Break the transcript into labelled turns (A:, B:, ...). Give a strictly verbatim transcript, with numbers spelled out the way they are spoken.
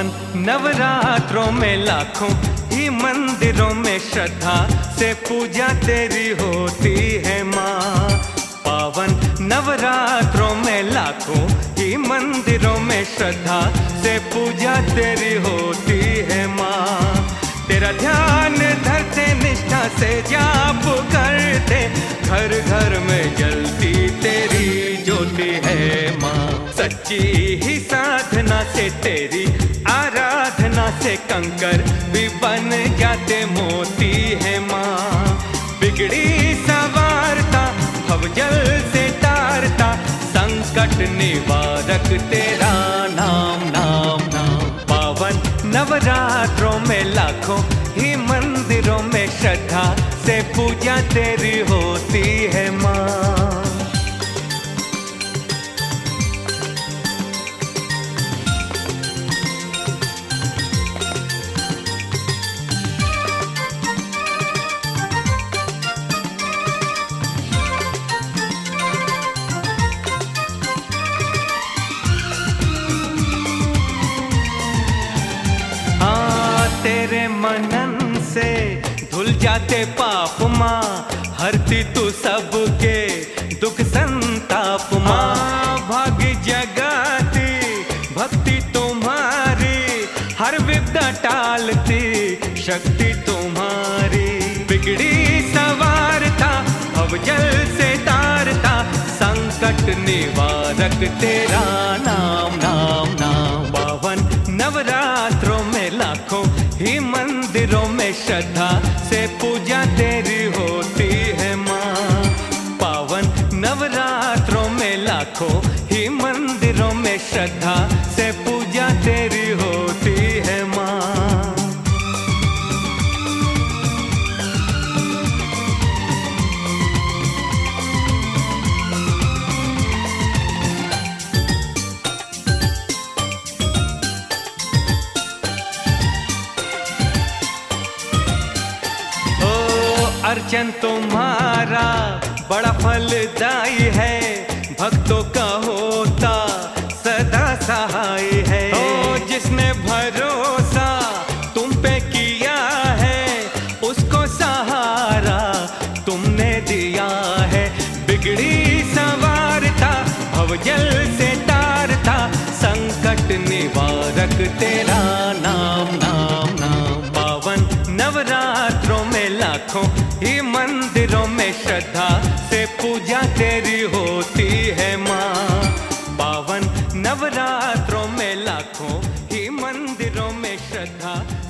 A: पावन नवरात्रों में लाखों ही मंदिरों में श्रद्धा से पूजा तेरी होती है माँ। पावन नवरात्रों में लाखों ही मंदिरों में श्रद्धा से पूजा तेरी होती है माँ। तेरा ध्यान धरते निष्ठा से जाप करते, घर घर में जलती तेरी ज्योति है माँ। सच्ची ही साधना से तेरी आराधना से कंकर भी बन जाते मोती है माँ। बिगड़ी सवारता भवजल से तारता, संकट निवारक तेरा नाम नाम नाम। पावन नवरात्रों में लाखों ही मंदिरों में श्रद्धा से पूजा तेरी होती है माँ। तेरे मनन से धुल जाते पाप माँ, हरती तू सबके दुख संताप माँ। भाग जगाती भक्ति तुम्हारी, हर विपदा टालती शक्ति तुम्हारी। बिगड़ी सवारता भवजल से तारता, संकट निवारक तेरा नाम नाम नाम। पावन नवरात्रों में लाखों ही मंदिरों में श्रद्धा से पूजा तेरी होती है माँ। पावन नवरात्रों में लाखों ही मंदिरों में श्रद्धा से पूजा तेरी होती है माँ। अर्चन तुम्हारा बड़ा फलदायी है, भक्तों का होता सदा सहाय है। ओ जिसने भरोसा तुम पे किया है, उसको सहारा तुमने दिया है। बिगड़ी सवारता भवजल से तारता, संकट निवारक तेरा नाम नाम नाम। पावन नवरात्रों में लाखों ही मंदिरों में श्रद्धा से पूजा तेरी होती है माँ। पावन नवरात्रों में लाखों ही मंदिरों में श्रद्धा